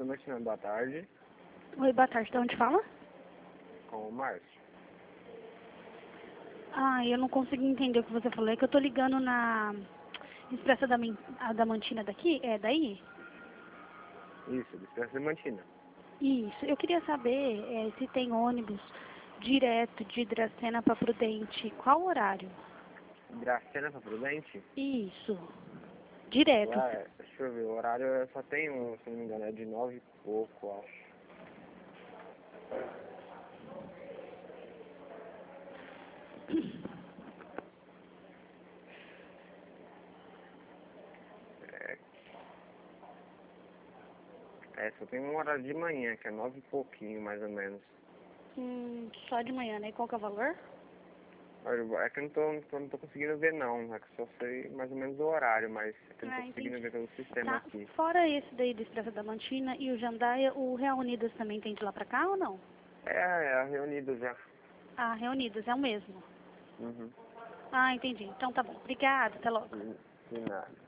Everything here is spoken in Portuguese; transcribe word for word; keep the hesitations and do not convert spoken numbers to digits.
da Mantina, boa tarde. Oi, boa tarde. De onde fala? Com o Márcio. Ah, eu não consegui entender o que você falou. É que eu tô ligando na Expressa da, Min- a da Mantina daqui. É daí? Isso, do Expresso da Mantina. Isso. Eu queria saber é, se tem ônibus direto de Dracena para Prudente. Qual o horário? Dracena pra Prudente? Isso. Direto. Lá, é- deixa eu ver, o horário é- só tem um, se não me engano, é de nove e pouco, acho. É, é, só tem um horário de manhã, que é nove e pouquinho, mais ou menos. Hum, só de manhã, né? Qual que é o valor? Olha, é que eu não tô, não tô, não tô conseguindo ver não, é que eu só sei mais ou menos o horário, mas é que eu não tô Ah, conseguindo entendi. ver pelo sistema Tá. aqui. Fora esse daí do Expressa da Mantina e o Jandaia, o Real Unidas também tem de lá pra cá ou não? É, é reunido já. Ah, Reunidas, é o mesmo. Uhum. Ah, entendi. Então tá bom. Obrigada, até logo. De, de nada.